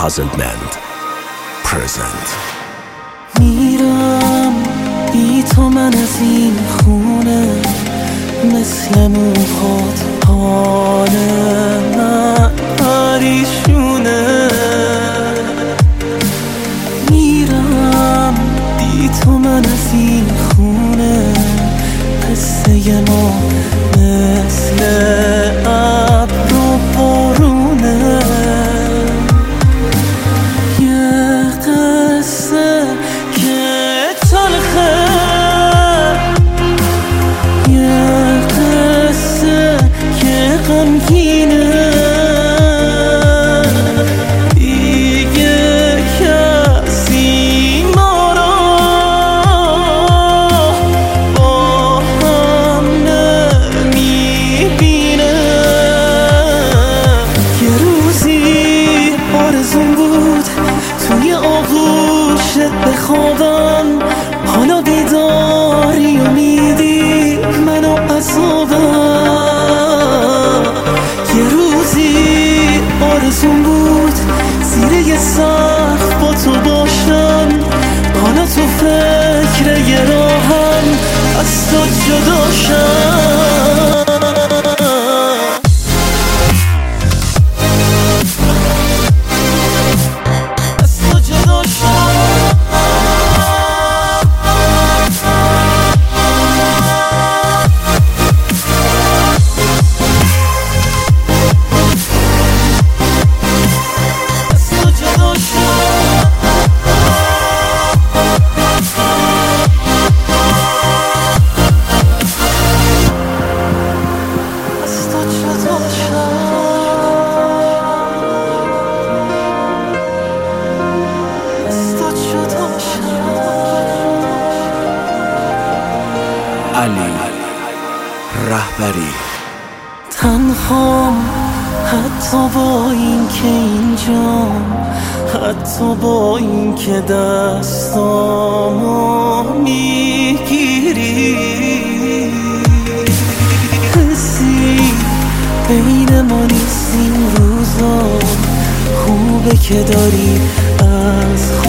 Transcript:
Puzzlement present. میرم بی تو من از این خونه، مثل موهات حال من پریشونه. میرم بی تو من از این خونه، قصه ما مثل ابر و بارونه. یه قصه که تلخه، یه قصه که غمگینه. دیگه کسی ما را با هم نمیبینه. یه روزی آرزون بود توی آغوشت بخوابم، حالا بیداری و میدی منو عذابم. یه روزی آرزون بود زیر یه سقف با تو باشم، حالا تو فکر یه راهم از تو جدا شم. علی رهبری. تنهام حتی با این که اینجام، حتی با این که دستامو میگیری. حسی بین ما نیست این روزا، خوبه که داری از